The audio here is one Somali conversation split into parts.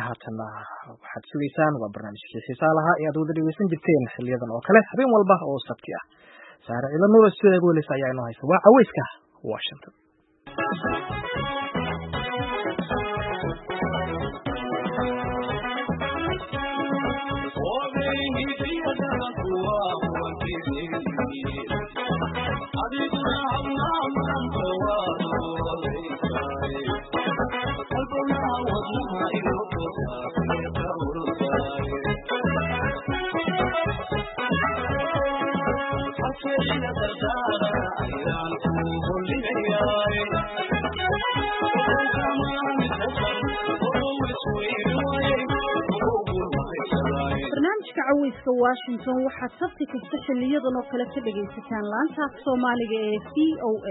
haatan waxaad sugaysaan waa barnaamijkii xiisaha lahaa ee aad wada dhegeysan jirteen xiliyadan oo kale habeen walba oo sabti ah. Saare Ciidan Nuur Studio Golis ayaa inoo haysa waa caweyska Washington. caweyska Washington waxaad sabti kasta xiliyadan oo kale ka dhageysataan laanta Soomaaliga ee VOA.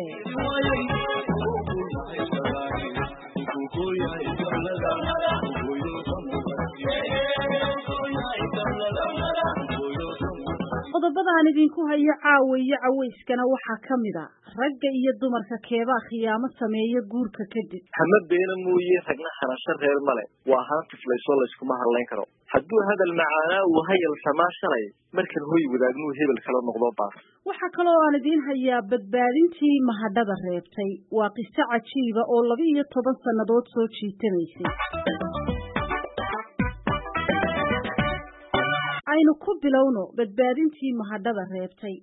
qodobada aan idinku hayo caawiya caweyskana waxaa kamid ah ragga iyo dumarka keebaa khiyaamo sameeya guurka kadib. Xamad beena mooyee ragna xarasho reer male waa haan tiflayso la iskuma hadlayn karo. hadduu hadal macaanaa uu hayal samaa shalay markan hoy wadaagnu hebel kala noqdo baas. waxaa kaloo aan idin hayaa badbaadintii mahadhada reebtay waa qiso cajiiba oo 12 sannadood soo jiitamaysay. aynu ku bilowno badbaadintii mahadhada reebtay.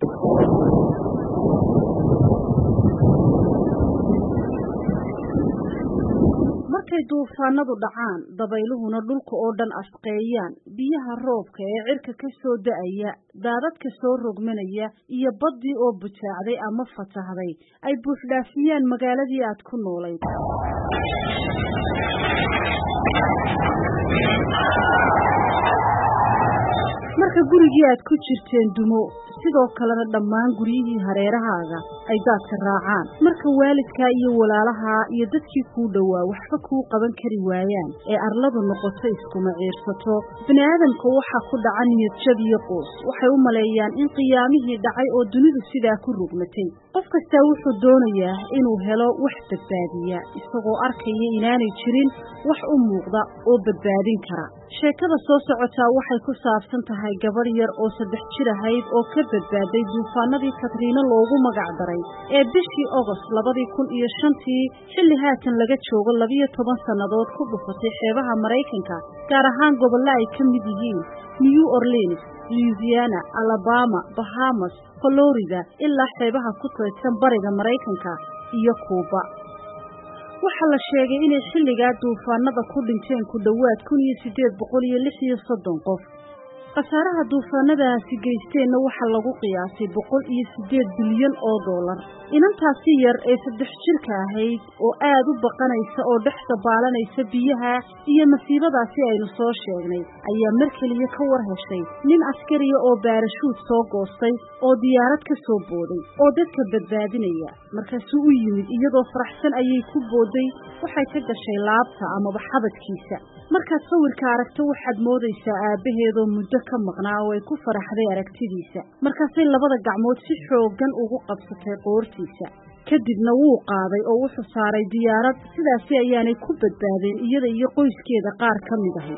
markay duufaanadu dhacaan dabayluhuna dhulka oo dhan asqeeyaan biyaha roobka ee cirka ka soo da'aya daadadka soo rogmanaya iyo baddii oo butaacday ama fatahday ay buuxdhaafiyaan magaaladii aad ku noolayd. marka gurigii aad ku jirteen dumo sidoo kalena dhammaan guryihii hareerahaaga ay daadka raacaan marka waalidka iyo walaalaha iyo dadkii kuu dhowaa waxba kuu qaban kari waayaan ee arladu noqoto iskuma ciirsato bini'aadamka waxaa ku dhaca niyad jab iyo qoos waxay u maleeyaan in qiyaamihii dhacay oo dunidu sidaa ku rogmatay. qof kastaa wuxuu doonayaa inuu helo wax badbaadiya isagoo arkaya inaanay jirin wax u muuqda oo badbaadin kara. sheekada soo socotaa waxay ku saabsan tahay gabadh yar oo 3 jir ahayd oo ka badbaaday duufaanadii Katrina loogu magac daray ee bishii August 2005 xilli haatan laga joogo 12 sannadood ku dhufatay xeebaha Mareykanka gaar ahaan gobollada ay ka mid yihiin New Orleans, Louisiana, Alabama, Bahamas, Florida ilaa xeebaha ku teedsan bariga Mareykanka iyo Cuba. waxaa la sheegay inay xilligaa duufaanada ku dhinteen ku dhawaad 1836 qof. khasaaraha duufaanadaasi geysteenna waxaa lagu qiyaasay 108 bilyan oo dollar. inantaasi yar ee 3 jirka ahayd oo aad u baqanaysa oo dhex dabaalanaysa biyaha iyo masiibadaasi aynu soo sheegnay ayaa mar kaliya ka war heshay nin askariya oo baarashuud soo goostay oo diyaarad ka soo booday oo dadka badbaadinaya. markaasuu u yimid iyadoo faraxsan ayay ku booday waxay ka gashay laabta amaba xabadkiisa. markaad sawirka aragto waxaad moodaysaa aabaheedoo muddo ka maqnaa oo ay ku faraxday aragtidiisa. markaasay labada gacmood si xoogan ugu qabsatay qoortiisa kadibna wuu qaaday oo wuxuu saaray diyaarad. sidaasi ayaanay ku badbaadeen iyada iyo qoyskeeda qaar ka mid ahay.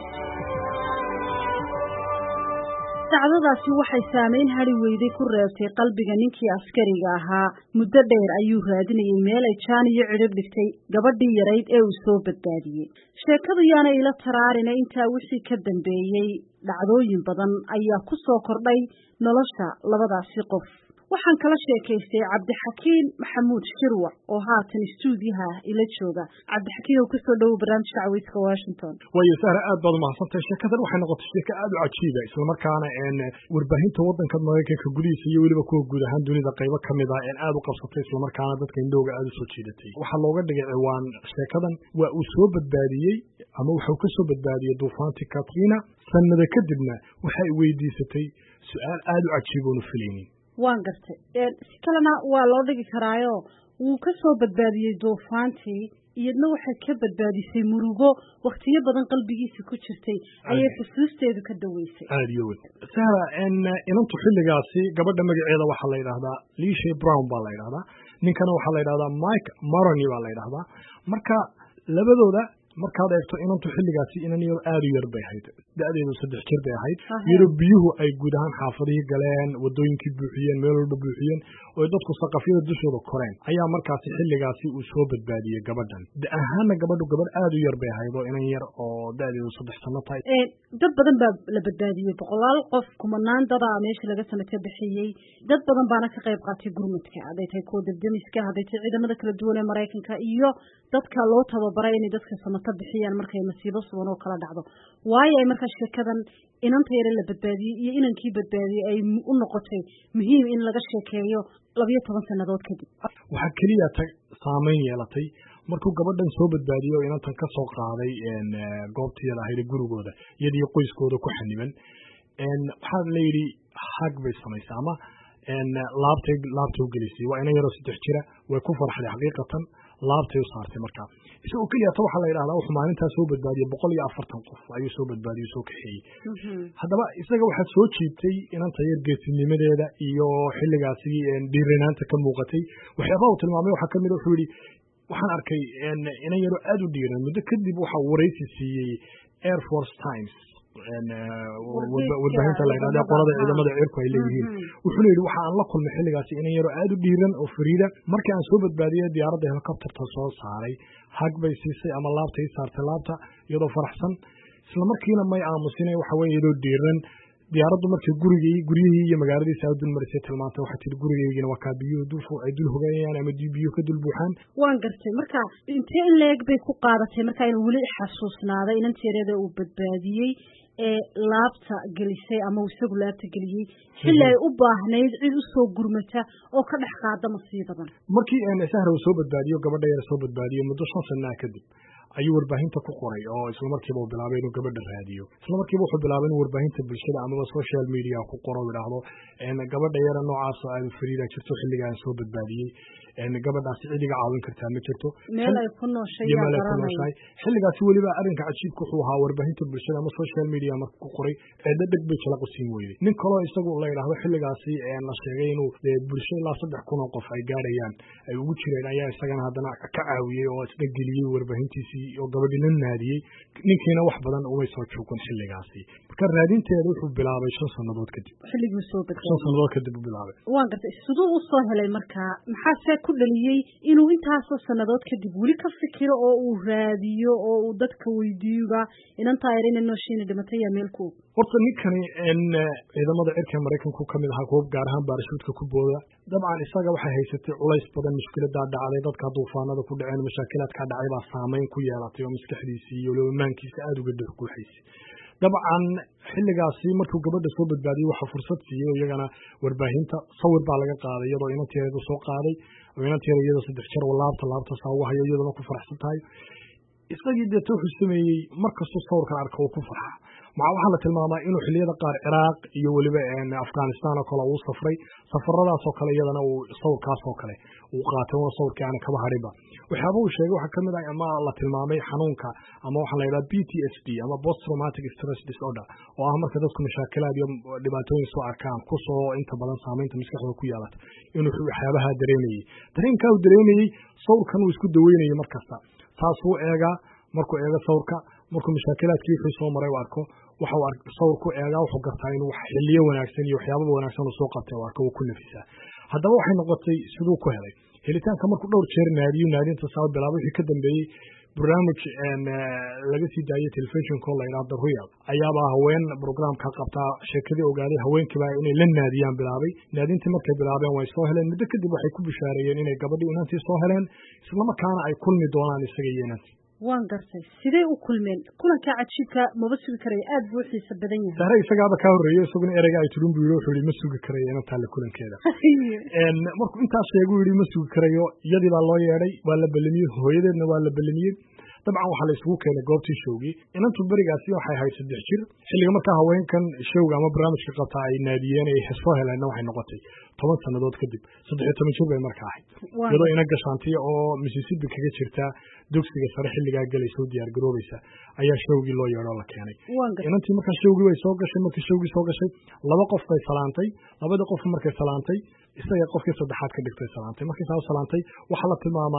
dacdadaasi waxay saameyn hari weyday ku reebtay qalbiga ninkii askariga ahaa. muddo dheer ayuu raadinayay meel ay jaan iyo cidhib dhigtay gabadhii yarayd ee uu soo badbaadiyey. sheekadu yaana ila taraarina intaa wixii ka dambeeyey dhacdooyin badan ayaa ku soo kordhay nolosha labadaasi qof. waxaan kala sheekaystay Cabdixakiin Maxamuud Shirwa oo haatan stuudiyaha ila jooga. Cabdixakiin oo kusoo dhaw barnaamijka caweyska Washington. way saar aad baad mahadsantahay. sheekadan waxay noqotay sheeko aad u cajiib ah isla markaana warbaahinta wadanka Mareykanka gudihiisa iyo waliba kuwa guud ahaan dunida qaybo kamid ah aad u qabsatay isla markaana dadka indhooga aad u soo jiidatay. waxaa looga dhigay ciwaan sheekadan waa uu soo badbaadiyey ama wuxuu ka soo badbaadiyey duufaantii Katrina sanada kadibna waxay weydiisatay su'aal aad u cajiib oo filaynin. waan gartay si kalena waa loo dhigi karaayo wuu ka soo badbaadiyey duufaantii iyadna waxay ka badbaadisay murugo waqtiyo badan qalbigiisa ku jirtay ayay xusuusteedu ka daweysay. aad iyo weyn Sara inantu xilligaasi gabadha magaceeda waxaa la yiraahdaa Lisha Brown baa la yiraahdaa. ninkana waxaa la yiraahdaa Mike Maroney baa la yiraahdaa. marka labadooda markaad eegto inantu xilligaasi inan yar aad u yar bay ahayd da'deedu 3 jir bay ahayd iyadoo biyuhu ay guud ahaan xaafadihii galeen wadooyinkii buuxiyeen meel walba buuxiyeen oo dadku saqafyada dushooda koreen ayaa markaasi xilligaasi uu soo badbaadiyey gabadhan ahaana gabadhu gabadh aad u yar bay ahayd oo inan yar oo da'deedu 3 sano tahay dad badan baa la badbaadiyey boqolaal qof kumanaan dada meesha laga samata bixiyey dad badan baana ka qayb qaatay gurmadka haday tahay kuwa debdemiska haday tahay ciidamada kala duwan ee Mareykanka iyo dadka loo tababaray inay dadka samata bixiyaan markay masiibo sugan oo kala dhacdo waayo ay markaa shirkadan inanta yar la badbaadiyey iyo inankii badbaadiyey ay u noqotay muhiim in laga sheekeeyo 12 sanadood kadib waxa kaliya saameyn yeelatay markuu gabadhan soo badbaadiyo inantan ka soo qaaday goobtiyada ahayd gurigooda iyadii qoyskooda ku xaniban waxa la yiri hag bay samaysay ama laabtay u gelisay waa inay yaro 3 jira way ku farxday xaqiiqatan laabtay u saartay markaa isagoo kaliya waxa la yiraahdaa wuxuu maalintaas soo badbaadiyay 140 qof ayuu soo badbaadiyay soo kaxeeyay haddaba isaga waxa soo jiitay inanta yar geesinimadeeda iyo xilligaasi dhiiranaanta ka muuqatay waxyaabaha uu tilmaamay waxa kamid ah wuxuu yiri waxaan arkay inan yaro aad u dhiiran muddo kadib waxa wareysi siiyey Air Force Times warbaahinta la yiraahdo qolada ciidamada cirku ay leeyihiin wuxuu yiri waxa aan la kulmay xilligaasi inan yaro aad u dhiiran oo fariida markii aan soo badbaadiyay diyaaradda helicopterta soo saaray hag bay siisay ama laabtay saartay laabta iyadoo faraxsan isla markiina may aamusinay waxa weeye iyadoo dhiiran diyaaraddu markii gurigii iyo magaaladiisa aad dul marisay tilmaantay waxa tii gurigeygina waa ka biyo ay dul hogayaan ama biyo ka dul buuxaan waan gartay marka intee in leeg bay ku qaadatay marka inuu wali xasuusnaaday inanteerada uu badbaadiyey ee laabta gelisay ama isagu laabta geliyay xilli ay u baahnayd cid u soo gurmata oo ka dhex qaada masiibadan markii Sahra uu soo badbaadiyo gabadha yar soo badbaadiyo muddo 5 sano kadib ayuu warbaahinta ku qoray oo isla markiiba uu bilaabay inuu gabadha raadiyo isla markiiba wuxuu bilaabay inuu warbaahinta bulshada ama social media ku qoro yiraahdo gabadha yar noocaas oo aad fariida jirto xilligan soo badbaadiyay gabadhaas cidiga caawin kartaa ma jirto meel ay ku nooshay xilligaas waliba arrinka cajiibka wuxuu ahaa warbaahinta bulshada ama social media markuu ku qoray dad bay kala qosiin weeyay nin kale isagu la yiraahdo xilligaasi la sheegay inuu bulshada ilaa 3,000 oo qof ay gaarayaan ay ugu jireen ayaa isagana haddana ka caawiyay oo isla geliyay warbaahintiisii oo gabadhina naadiyay ninkiina wax badan uma soo joogin xilligaasi marka raadinteedu wuxuu bilaabay 5 sanadood kadib xilligii soo badbaadiyay 5 sanadood kadib bilaabay waan gartay sidoo uu soo helay marka maxaa ku dhaliyay inuu intaas oo sanadood kadib wali ka fikiro oo uu raadiyo oo uu dadka weydiiyo inanta ayrin nooshiina dhimatay meelku horta ninkani ciidamada cirka Mareykanku kamid ahaa goob gaar ahaan baarashuudka ku booda dabcan isaga waxay haysatay culays badan mushkilada dhacday dadka duufaanada ku dhaceen mashaakilaadka dhacay baa saameyn ku yeelatay oo maskaxdiisa iyo loomaankiisa aad uga dhexguuxaysay dabcan xilligaasi markuu gabadha soo badbaadiyay waxa fursad siiyay iyagana warbaahinta sawir baa laga qaaday iyadoo inanteedu soo qaaday oo inanteedu iyadoo 3 jeer laabta saaw hayo iyadoo ku faraxsan tahay isagii dadku wuxuu sameeyay markasta sawirkan arko oo ku farxa waxa la tilmaamay inuu xilliyada qaar Iraq iyo waliba Afghanistan oo kale uu safray safaradaas oo kale iyadana uu sawirkaas oo kale uu qaatay oo sawirkii aan kaba hariba waxaaba uu sheegay waxa kamid ah ama la tilmaamay xanuunka ama waxa la yiraahdo PTSD ama post traumatic stress disorder oo ah marka dadku mashaakilaad iyo dhibaatooyin soo arkaan ku soo inta badan saameynta maskaxda ku yeelata inuu waxyaabaha dareemayay dareenka uu dareemayay sawirkan uu isku daweynayay markasta taas uu eega markuu eega sawirka markuu mashaakilaadkii wixii soo maray arko waxa uu sawirku eega wuxuu gartaa inuu xilliyo wanaagsan iyo waxyaabo wanaagsan uu soo qabtay arko uu ku nafisaa haddaba waxay noqotay sidoo ku helay helitaanka markuu dhowr jeer naadinta soo bilaabay wixii ka dambeeyay barnaamij laga sii daayay telefishinka la yiraahdo Royal ayaaba haween programka qabta sheekadii ogaaday haweenkiiba inay la naadiyaan bilaabay naadintii markay bilaabeen way soo heleen muddo kadib waxay ku bishaareeyeen inay gabadhii inantii soo heleen isla markaana ay kulmi doonaan isaga iyo inantii waan gartay sidee u kulmeen kulanka cajiibka maba sugi karay aad buu xiisa badan yahay sare isagaaba ka horeeyay isaguna erayga ay turun buu yiri ma sugi karay inanta la kulankeeda markuu intaas sheegay yiri ma sugi karayo iyadii baa loo yeeray waa la balamiyay hooyadeedna waa la balamiyay dabcan waxa la isugu keenay goobtii showgii inantu barigaasi waxay ahayd 3 jir xilliga markaa haweenkan showga ama barnaamijka qabta ay naadiyeen ay soo heleen waxay noqotay 10 sanadood kadib 13 jir bay markaa ahayd iyadoo ina gashaantay oo Mississippi kaga jirta dugsiga sare xilliga galayso diyaar garoobaysa ayaa showgii loo yeero la keenay inantii markaa showgii way soo gashay markii showgii soo gashay laba qof bay salaantay labada qof markay salaantay isaga qofkii saddexaad ka dhigtay salaantay markii soo salaantay waxa la tilmaamaa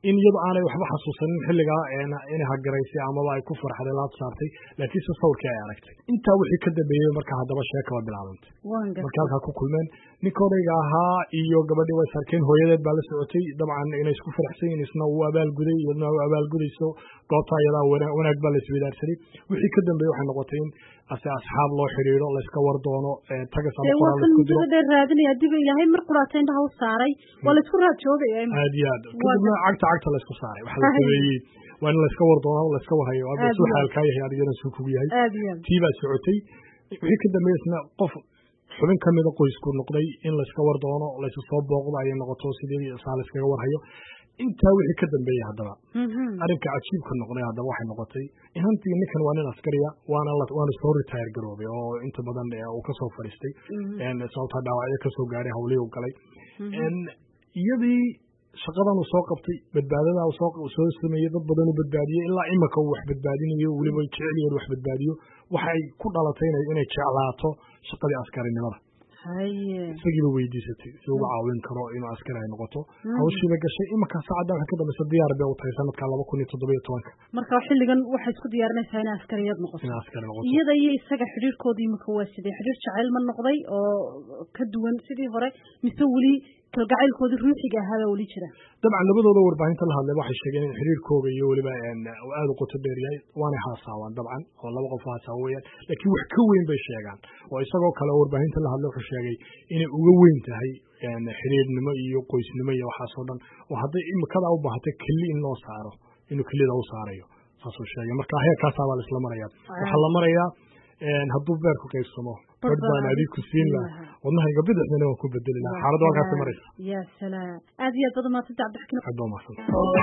in iyadu aanay waxba xasuusanin xilligaa inay hagaraysay amaba ay ku farxday laad saartay laakiinse sawirkii ay aragtay intaa wixii ka dambeeyey marka haddaba sheekaba bilaabantay marka halkaa ku kulmeen ninka odayga ahaa iyo gabadhii way sarkeen hooyadeed baa la socotay dabcan inay isku faraxsan yihiin isna uu abaalguday iyadna u abaalgudayso goobta iyadaa wanaag baa la isweydaarsaday wixii ka dambeeyey waxay noqotay in asxaab loo xidhiidho layska war doono tagas ama qoraal laisku diro raadinaya dib ilaahay mar quraata indhaha u saaray waa laisku raad joogaya aad iyo aad kadibna cagta laisku saaray waxa la sameeyey waa in layska war doono layska warhayo hadda suu xaalkaa yahay adigana suu kugu yahay tii baa socotay wixii ka dambeeyey isna qof xubin ka mida qoysku noqday in layska war doono laysu soo booqdo ayay noqoto sidii saa layskaga warhayo intaa wixii ka dambeeyey haddaba arrinka cajiibka noqday haddaba waxay noqotay inantii ninkan waa nin askariya waana soo retire garoobay oo inta badan uu kasoo fadhiistay sababtaa dhaawacyo kasoo gaaray hawlihii u galay iyadii shaqadan uu soo qabtay badbaadada soo sameeyey dad badan u badbaadiyey ilaa imika uu wax badbaadinayo weliba jecel yahay wax badbaadiyo waxay ku dhalatay inay jeclaato shaqadii askarinimada isagiiba weydiisatay si uga caawin karo inuu askari ay noqoto hawshiiba gashay iminka saacadda waxay ka dambaysa diyaar bay u tahay sanadka 2017 marka xilligan waxay isku diyaarinaysaa inay askariyad noqoto iyada iyo isaga xiriirkoodii imika waa sidee xiriir jacayl ma noqday oo ka duwan sidii hore mise weli kalgacaylkoodii ruuxiga ahaabaa weli jira dabcan labadooda warbaahinta la hadlay waxay sheegeen in xiriirkooga iyo weliba aad u qoto dheer yahay waanay haasaawaan dabcan oo laba qof haasaawa weeyaan laakiin wax ka weyn bay sheegaan oo isagoo kale warbaahinta la hadlay wuxuu sheegay inay uga weyn tahay xiriirnimo iyo qoysnimo iyo waxaasoo dhan oo hadday imikadaa u baahatay keli in loo saaro inuu kelida u saarayo saasuu sheegay marka heerkaasaa baa la isla marayaa waxaa la marayaa hadduu beerku qaybsamo bar baan adiku siin lahaa wadnahayga bidixdana waan ku bedeli lahaa xaaladda halkaasi maraysa ya salaam aad iyo aad badan maad saddex abdixkin aad baa mahadsan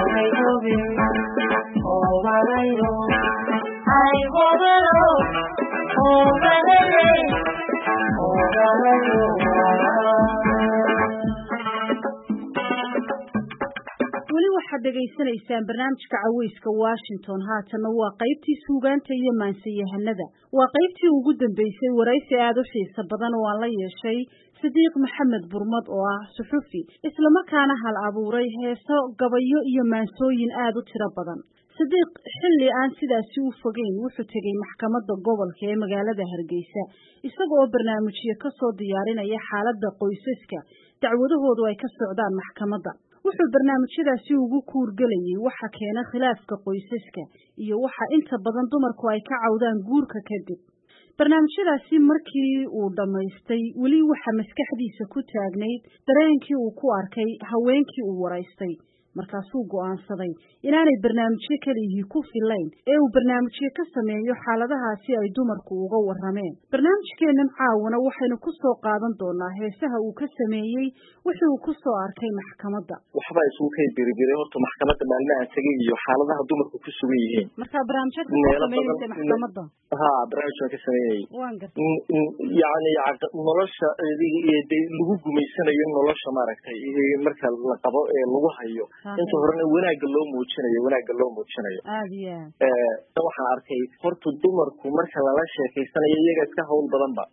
weli waxaad dhegaysanaysaan barnaamijka caweyska Washington haatana waa qaybtii suugaanta iyo maansiyahanada waa qaybtii ugu dambeysay waraysi aad u xiiso badan oo aan la yeeshay Sidiiq Maxamed Burmad oo ah suxufi isla markaana hal abuuray heeso gabayo iyo maansooyin aad u tiro badan Sidiiq xilli aan sidaasi u fogeyn wuxuu tagay maxkamadda gobolka ee magaalada Hargeysa isagoo barnaamijyo ka soo diyaarinaya xaaladda qoysaska dacwadahoodu ay ka socdaan maxkamadda wuxuu barnaamijyadaasi ugu kuurgelayay waxa keena khilaafka qoysaska iyo waxa inta badan dumarku ay ka cawdaan guurka kadib barnaamijyadaasi markii uu dhamaystay weli waxa maskaxdiisa ku taagnayd dareenkii uu ku arkay haweenkii uu waraystay markaasuu go'aansaday inaanay barnaamijyo kaliya ku filayn ee uu barnaamijyo ka sameeyo xaaladahaasi ay dumarku uga warameen barnaamijkeenan caawana waxaynu ku soo qaadan doonaa heesaha uu ka sameeyey wixii uu ku soo arkay maxkamadda waxba isugu kay biribiray horta maxkamadda maalmaha tagay iyo xaaladaha dumarku ku sugan yihiin marka barnaamijka ka sameeyay maxkamadda barnaamijka ka sameeyay waan gartay yani nolosha lagu gumaysanayo nolosha maaragtay marka la qabo ee lagu hayo inta horena wanaagga loo muujinayo aad iyo waxaan arkay horta dumarku marka lala sheekaysanayo iyaga iska hawl badanba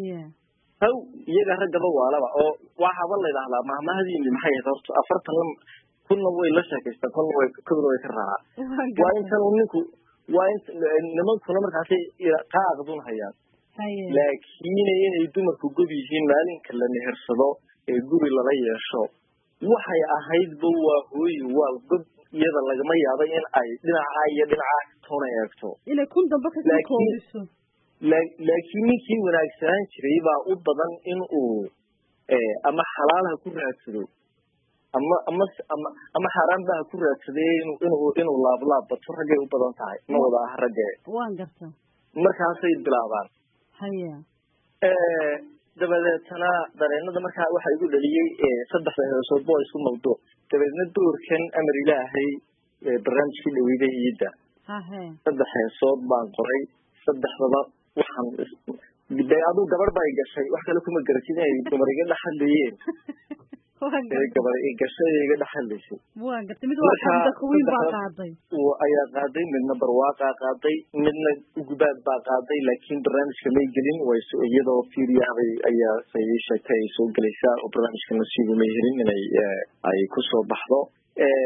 haw iyaga raggaba waalaba oo waxaaba la yidhaahdaa mahmahadiini maxay ahayd horta 40 kunna way la sheekaystaan kunna way ka raacaa waa intan ninku waa nimankuna markaasay qaaqdun hayaan laakiin inay dumarku gob yihiin maalinka la mehersado ee guri lala yeesho waxay ahaydba waa hooy waa gob iyada lagama yaabo in ay dhinaca iyo dhinaca toona eegto inay kun dambe ka sii koobiso laakiin ninkii wanaagsanaan jiray baa u badan in uu ama xalaalaha ku raadsado ama xaaraan baa ku raadsaday inuu laablaab bato raggay u badan tahay ma wada ah raggee waan garta markaasay bilaabaan dabadeetana dareenada markaa waxaa igu dhaliyey saddexda heesood boo isku mawduuc dabeedna doorkan amar ilaahay barnaamijkii dhaweyda hiyidda saddex heesood baan qoray saddexdaba waxaan aduu gabadh bay gashay wax kale kuma garatin inay dumar iga dhex hadlayeen gabar gashay iga dhex hadlaysay ayaa qaaday midna barwaaqaa qaaday midna ugubaad baa qaaday laakiin barnaamijka may gelin iyadoo fiiriyahabay ayaa say sheegtay ay soo gelaysaa oo barnaamijka nasiibu may helin inay ay kusoo baxdo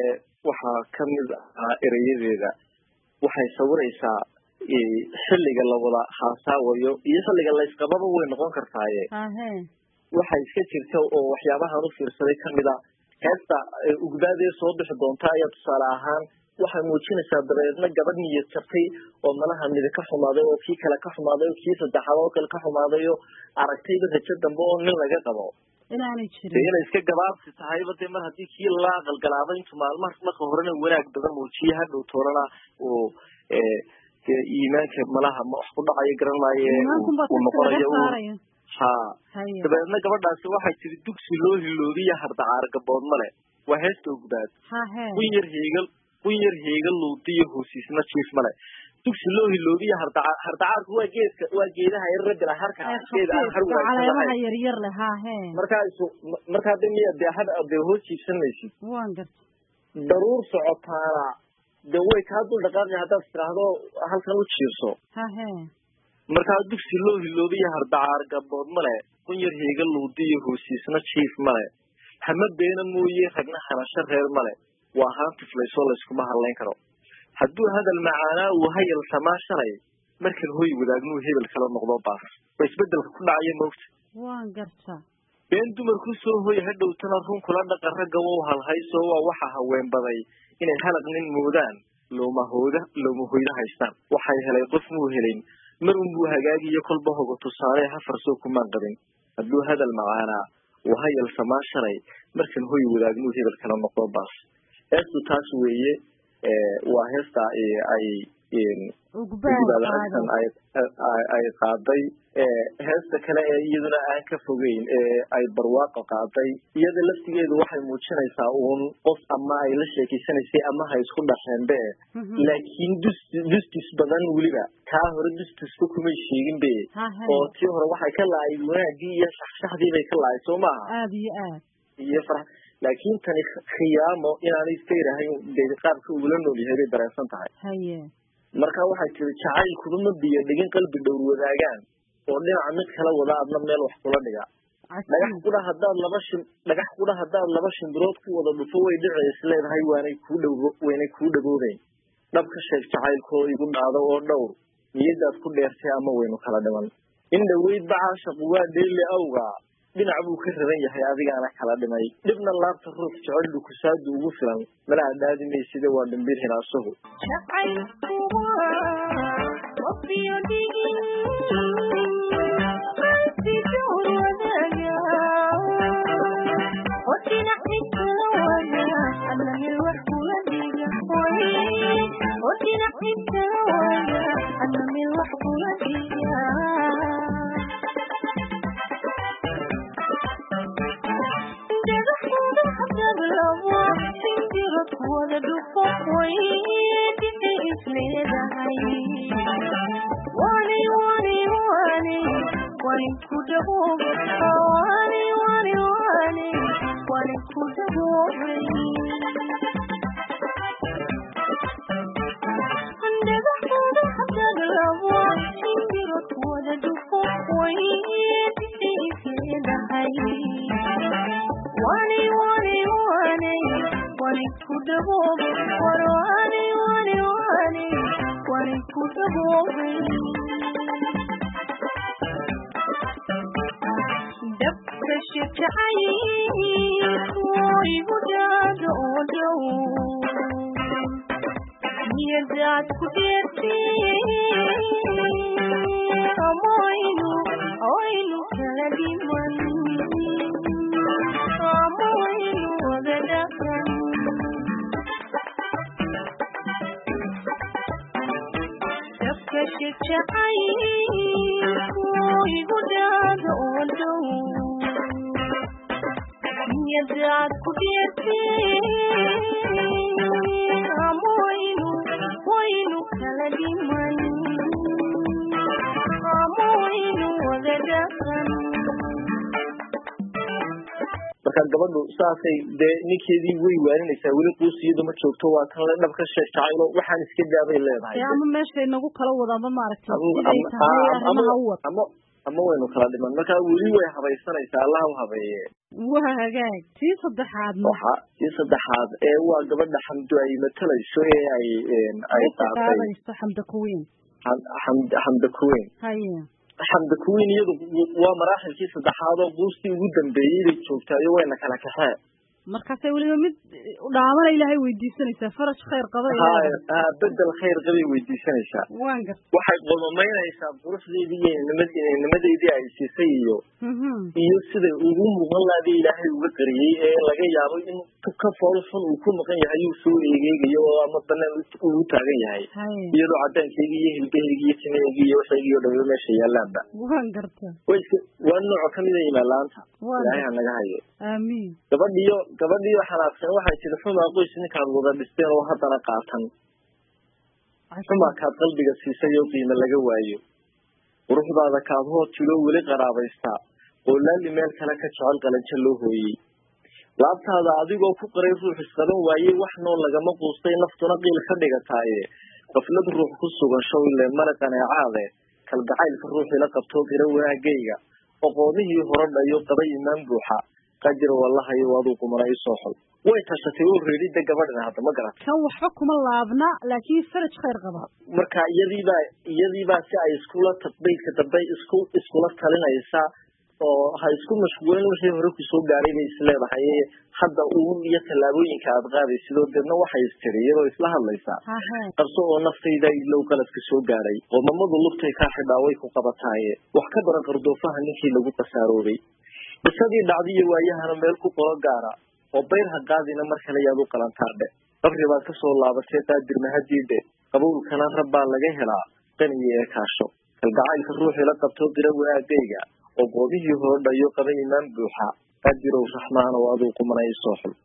waxaa kamid ah erayadeeda waxay sawiraysaa xilliga la wada haasaawayo iyo xilliga la isqababa way noqon kartaaye waxay iska jirta oo waxyaabahan u fiirsaday kamid a heesta ugbaadee soo bixi doonta ayaa tusaale ahaan waxay muujinaysaa dabeedna gabadh niyad jabtay oo malaha mid ka xumaaday oo kii kale ka xumaaday oo kii saddexaad oo kale ka xumaaday oo aragtayba rajo dambe oo nin laga qabo inaanay jirin inay iska gabaabsi tahayba dee mar haddii kii la qalgalaabay intu maalmahaas marka horena wanaag badan muujiye hadhow toorana oo iimaanka malaha wax ku dhacayo garan maaye uu noqonayo ha dabeedna gabadhaasi waxay tiri dugsi loo hiloobiya hardacaar gabood male waa heesta ugbaad kun yar heegal luudiyo hoosiisna jiif male dugsi loo hiloobiya hardacaarku waa geedaha yarabila harka caleemaha yaryar leh markaa de miya dee hoos jiibsanaysid daruur socotaana de way kaa dul dhaqaaqi haddaad tiraahdo halkan u jiirso markaa dugsi loo hiloobiya hardacaar gabood male kun yar heegal luudiyo hoosiisna jiif male hama beena mooye ragna hanasho reer male waa haan tiflaysoo layskuma hadlayn karo hadduu hadal macaanaa uu hayal samaa shalay markan hoy wadaagnuu hebel kala noqdo baas waa isbedelka ku dhacaya moogta waan garta been dumarku soo hoy hadhowtana run kula dhaqa ragga wow halhayso waa waxa haween baday inay halaq nin moodaan looma hoyda haystaan waxay helay qof muu helin mar unbuu hagaagiyo kolba hogo tusaale hafarsoo kumaan qabin hadduu hadal macaanaa uu hayal samaa shalay markan hoy wadaagnuu hebel kala noqdo baas heestu taas weeye waa heesta ay ay qaaday heesta kale ee iyaduna aan ka fogeyn ay barwaaqo qaaday iyada laftigeedu waxay muujinaysaa uun qof ama ay la sheekeysanaysay ama ha isku dhaxeenbe laakiin dustis badan weliba kaa hore dustiska kumay sheegin be oo tii hore waxay ka lahayd wanaagii iyo shaxshaxdii bay ka lahayd soo maaha aada iyo aad iyo laakiin tani khiyaamo inaanay iska yidhaahayn dee qaabka ugula nool yahay bay dareensan tahay marka waxay tiri jacaylkuba ma biyo dhigin qalbi dhowr wadaagaan oo dhinaca mid kala wada adna meel wax kula dhiga dhagax qudha haddaad laba shimbirood ku wada dhufo way dhici isleedahay waanay kuu dhagoobeyn dhab ka sheeg jacaylkoo igu dhacdo oo dhowr niyadaad ku dheertay ama waynu kala dhiman in dhaweyd bacaashaqu waa dheelle awga dhinac buu ka raran yahay adigaana kala dhimay dhibna laabta ruux jecel dhukusaadu ugu filan mala adhaadi maysida waa dhimbir hinaasahu markaa gabadhu saasay dee ninkeedii way waaninaysaa weli quusiyada ma joogto waa kan le dhab ka sheeg jacaylo waxaan iska daabay leedahay ama meesha inagu kala wadaaba maaragtay ama waynu kala dhiman markaa weli way habaysanaysaa allaha u habeeye waa hagaag tii saddexaad waa gabadha xamdo ay matalayso ay qaatay xamda kuweyn xamda kuweyn iyadu waa maraaxilkii saddexaad oo buustii ugu dambeeyey bay joogtaayo wayna kala kaxeen markaasay weliba mid dhaamana ilaahay weydiisanaysaa faraj khayr qaba bedel khayr qabay weydiisanaysaa waxay qodomaynaysaa quruxdeedii iyo nimadeedii ay siisay iyo siday ugu muuqan lahaday ilaahay uga qariyey ee laga yaabo in ka fool xun uu ku maqan yahay uu soo eegeegayo oo ama banaan uu taagan yahay iyadoo cadaankeedii iyo hilbaheedii iyo timaheedii iyo waxaygii oo dhan meesha yaalaanba waa nooc kamid ah imaalaanta ilaahay naga hayo aamiin gabadhiyo xanaaqsan waxay tiri xumaa qoys ninkaad wada dhisteen oo haddana qaatan xumaa kaad qalbiga siisay oo qiimo laga waayo quruxdaada kaad hood tilo weli qaraabaystaa oo laali meel kale ka jecel qalanjo loo hooyey laabtaada adigoo ku qaray ruux isqaban waayey wax nool lagama quustay naftuna qiil ka dhigataaye qaflad ruux ku sugan shawile male qaneecaade kalgacaylka ruuxila qabtoo qira wanaagayga oqoomihii hore dhayo qabay imaan buuxa qajir wallahayo aduu qumana isoo xol way tashatay oo reedida gabadhan hadda ma garat kan waxba kuma laabna laakiin faraj khayr qaba marka iyadiibaa si ay iskula tadbiidka dambe iskula talinaysa oo ha isku mashquulin wixii hore kusoo gaaray bay isleedahay hadda uun iyo tallaabooyinka aad qaaday sidoo deedna waxay istiri iyadoo isla hadlaysaa qabso oo naftayda ilow qaladka soo gaaray oo mamadu lugtay kaa xidhaa way ku qabataaye wax ka baran qardoofaha ninkii lagu qasaaroobay bisadii dhacdiyo waayahana meel ku qolo gaara oo bayr ha qaadina mar kale yaad u qalantaadhe qabri baad kasoo laabatay qaadir mahadiidhe qabuulkana rabbaa laga helaa qaniyo ee kaasho kalgacaylka ruuxii la qabtoo qira wanaagayga oo goobihii hore dhayo qaba imaan buuxa qadirow raxmaan oo aduu qumana isoo xul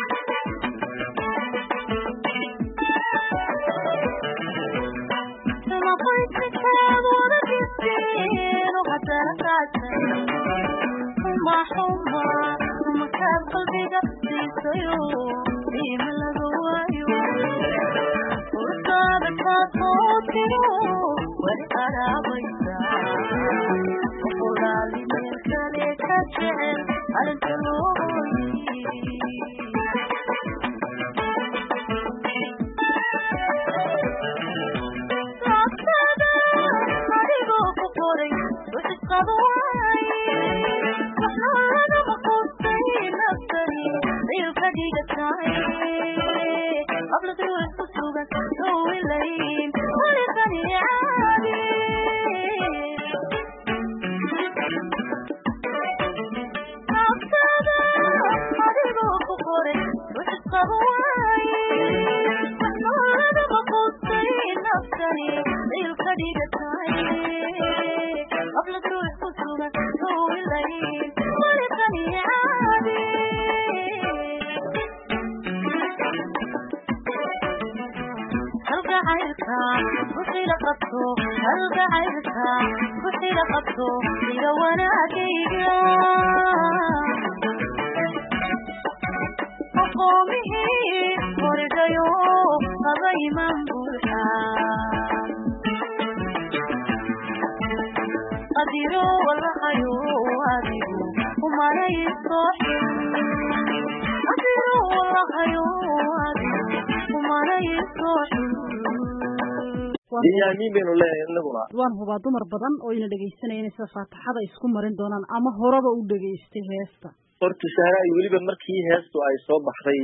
waan hubaa dumar badan oo ina dhegaysanayeen sida faataxada isku marin doonaan ama horaba u dhageystay heesta horta saaray weliba markii heestu ay soo baxday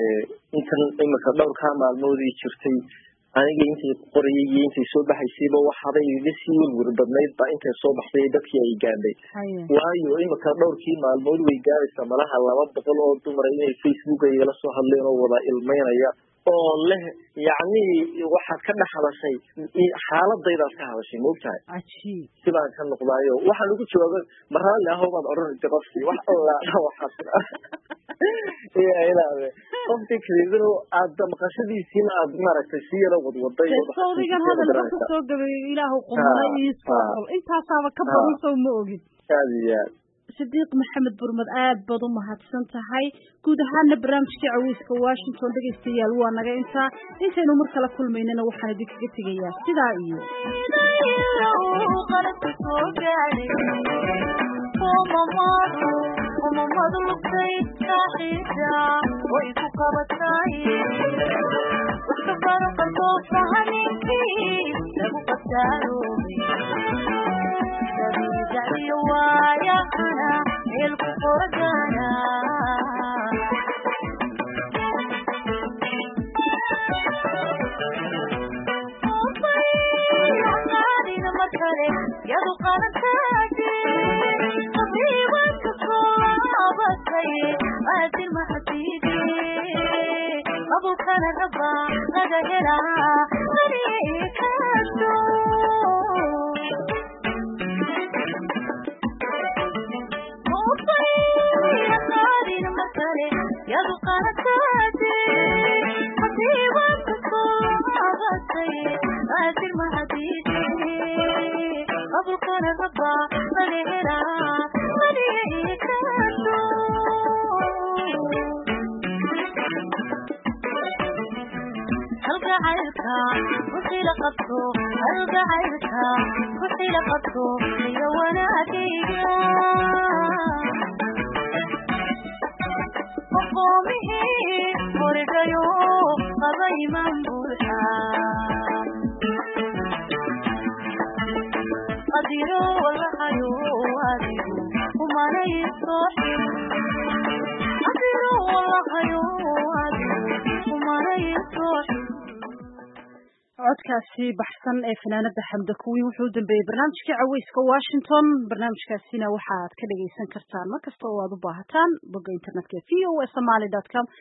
intan imika dhowrkaa maalmoodii jirtay aniga intay qorayay iyo intay soo baxaysayba waxaabay iga sii werwer badnayd ba intay soo baxday dadkii ay gaadhay waayo imika dhowrkii maalmood way gaaraysaa malaha 200 oo dumar inay Facebook igala soo hadleen oo wada ilmeynaya oo leh yacni waxaad ka dhex hadashay xaaladaydaad ka hadashay moogtahay sidaan ka noqdaayo waxaan ugu jawaabay maraalli ah baad oranaysa qofkii wax alla waxaad qofkii kaleedana aad maqashadiisiina aad maaragtay si yaro wadwaday sawdigan hadalka ka soo gabay ilaahu qumana iyo soo intaasaaba ka badan soo ma ogid Sidiiq Maxamed Burmad aad baad u mahadsantahay guud ahaan barnaamijka Caweyska Washington dhageystayaal waa naga intaynu mar kala kulmaynana waxaan idin kaga tegayaa sidaa iyo ومامadu lugtay saaxiibta way ku qabatay waxba farqo fahaninkii lagu qadaroobay sabida waaya ana ilku qorgana yadu qarantaadi أهدي المحسيدي أبو كان ربا غدا هلا غريك يبقى ركاتي حبيبك صوغتي أهدي المحسيدي أبو كان ربا غدا هلا غريك وحي لقبته أرجع عيرتها وحي لقبته هي وانا أكيدا وقومه ورجيو قضي من بوحا قديرو والحيو واديو وما نيصوحي قديرو والحيو واديو وما نيصوحي codkaasi baxsan ee fanaanada Xamda Kuwi wuxuu dambeeyay barnaamijka Caweyska Washington barnaamijkaasina waxaad ka dhageysan kartaan markasta oo aad u baahataan bogga internetka voasomali.com